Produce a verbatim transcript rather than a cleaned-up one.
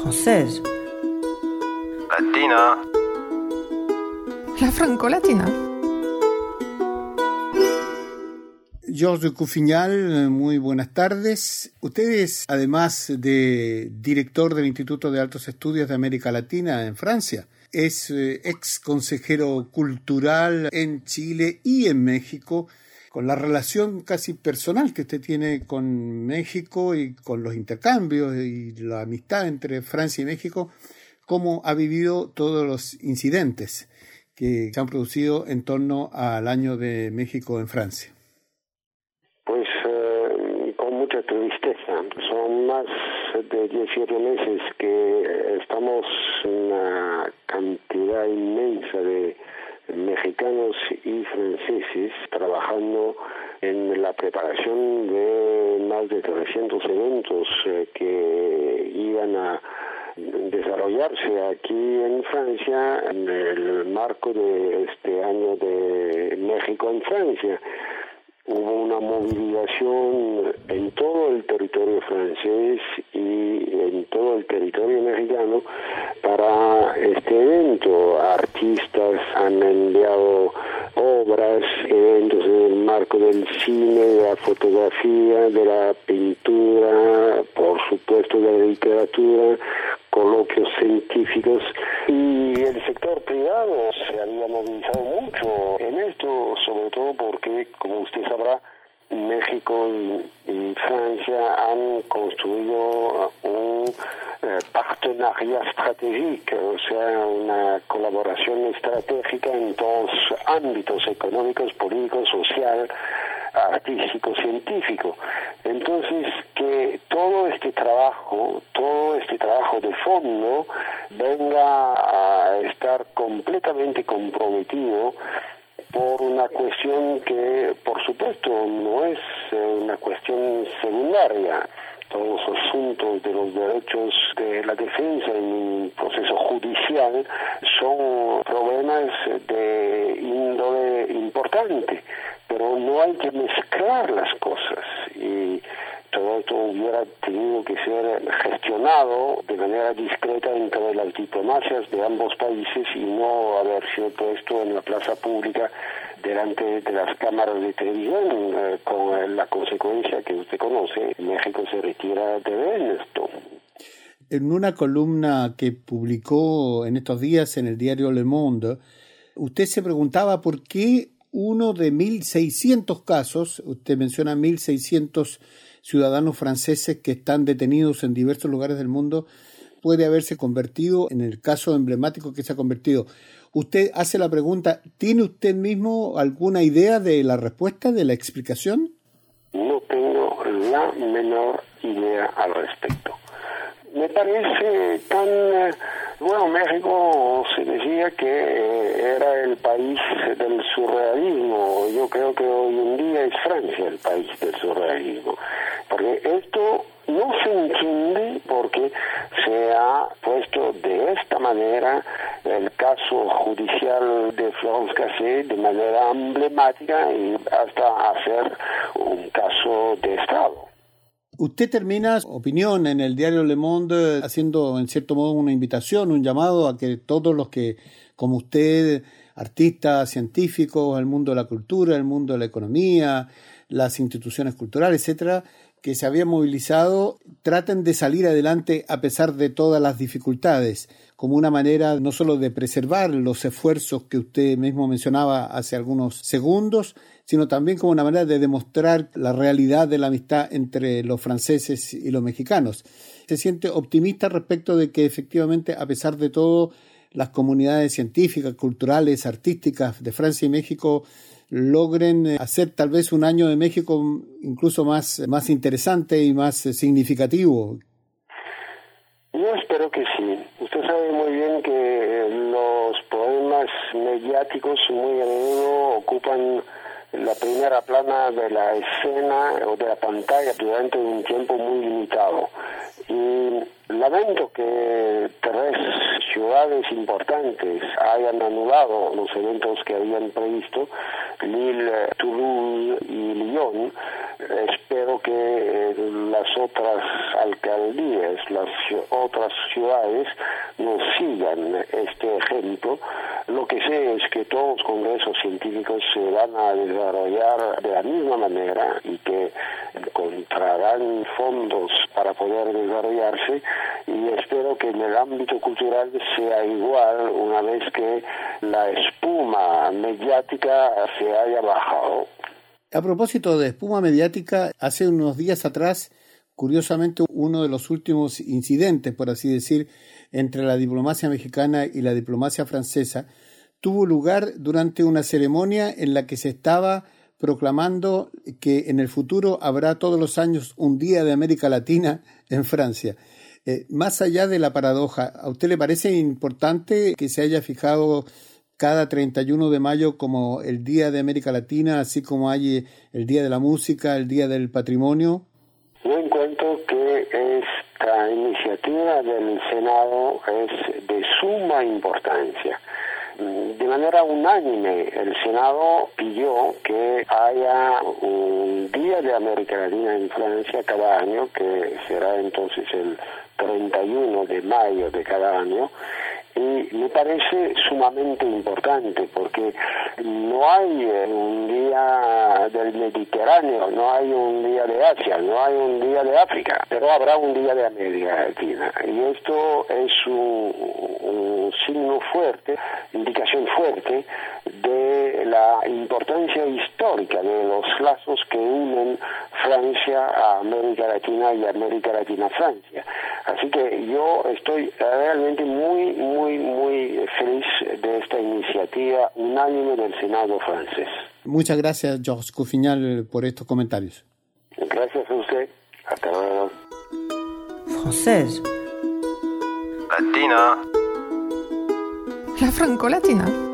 française. Latina. La franco-latina. Georges Couffignal, muy buenas tardes. Usted es, además de director del Instituto de Altos Estudios de América Latina en Francia, es eh, ex consejero cultural en Chile y en México, con la relación casi personal que usted tiene con México y con los intercambios y la amistad entre Francia y México, cómo ha vivido todos los incidentes que se han producido en torno al año de México en Francia. Pues eh, con mucha tristeza. Son más de diecisiete meses que estamos en una cantidad inmensa de mexicanos y franceses trabajando en la preparación de más de trescientos eventos eh, que iban a desarrollarse aquí en Francia en el marco de este año de México en Francia. Hubo una movilización en todo el territorio francés y en todo el territorio mexicano para este evento. Artistas han enviado obras, eventos en el marco del cine, de la fotografía, de la pintura, por supuesto de la literatura, coloquios científicos, y el sector privado se había movilizado mucho en esto, sobre todo porque, como usted sabrá, México y, y Francia han construido un eh, partenariat estratégico, o sea, una colaboración estratégica en todos los ámbitos económicos, políticos, social, artístico, científico. Entonces, que todo este trabajo, todo este trabajo de fondo venga a estar completamente comprometido por una cuestión que, por supuesto, no es una cuestión secundaria. Todos los asuntos de los derechos de la defensa en un proceso judicial son problemas de índole importante, pero no hay que mezclar las cosas, y todo esto hubiera tenido que ser gestionado de manera discreta entre las diplomacias de ambos países y no haber sido puesto en la plaza pública delante de las cámaras de televisión, eh, con la consecuencia que usted conoce: México se retira de esto. En una columna que publicó en estos días en el diario Le Monde, usted se preguntaba por qué uno de mil seiscientos casos, usted menciona mil seiscientos ciudadanos franceses que están detenidos en diversos lugares del mundo, puede haberse convertido en el caso emblemático que se ha convertido. Usted hace la pregunta, ¿tiene usted mismo alguna idea de la respuesta, de la explicación? No tengo la menor idea al respecto. Me parece tan... Bueno, México se decía que era el país del surrealismo. Yo creo que hoy en día es Francia el país del surrealismo. Porque esto no se entiende porque se ha puesto de esta manera el caso judicial de Florence Cassé de manera emblemática y hasta hacer un caso de Estado. Usted termina su opinión en el diario Le Monde haciendo en cierto modo una invitación, un llamado a que todos los que, como usted, artistas, científicos, el mundo de la cultura, el mundo de la economía, las instituciones culturales, etcétera, que se habían movilizado, traten de salir adelante a pesar de todas las dificultades, como una manera no solo de preservar los esfuerzos que usted mismo mencionaba hace algunos segundos, sino también como una manera de demostrar la realidad de la amistad entre los franceses y los mexicanos. ¿Se siente optimista respecto de que efectivamente, a pesar de todo, las comunidades científicas, culturales, artísticas de Francia y México logren hacer tal vez un año de México incluso más, más interesante y más significativo? Yo espero que sí. Usted sabe muy bien que los problemas mediáticos muy a menudo ocupan la primera plana de la escena o de la pantalla durante un tiempo muy limitado. Y lamento que tres ciudades importantes hayan anulado los eventos que habían previsto, Lille, Toulouse y Lyon, espero que las otras alcaldías, las otras ciudades nos sigan este ejemplo. Lo que sé es que todos los congresos científicos se van a desarrollar de la misma manera y que encontrarán fondos para poder desarrollarse, y espero que en el ámbito cultural sea igual una vez que la espuma mediática se haya bajado. A propósito de espuma mediática, hace unos días atrás, curiosamente, uno de los últimos incidentes, por así decir, entre la diplomacia mexicana y la diplomacia francesa, tuvo lugar durante una ceremonia en la que se estaba proclamando que en el futuro habrá todos los años un Día de América Latina en Francia. Eh, más allá de la paradoja, ¿a usted le parece importante que se haya fijado cada treinta y uno de mayo como el Día de América Latina, así como hay el Día de la Música, el Día del Patrimonio? Yo encuentro que esta iniciativa del Senado es de suma importancia. De manera unánime, el Senado pidió que haya un Día de América Latina en Francia cada año, que será entonces el treinta y uno de mayo de cada año. Y me parece sumamente importante porque no hay un día del Mediterráneo, no hay un día de Asia, no hay un día de África, pero habrá un día de América Latina. Y esto es un, un signo fuerte, indicación fuerte de la importancia histórica de los lazos que unen Francia a América Latina y América Latina a Francia. Así que yo estoy realmente muy, muy, muy feliz de esta iniciativa unánime del Senado francés. Muchas gracias, Georges Couffignal, por estos comentarios. Gracias a usted. Hasta luego. Française. Latina. La Franco-Latina.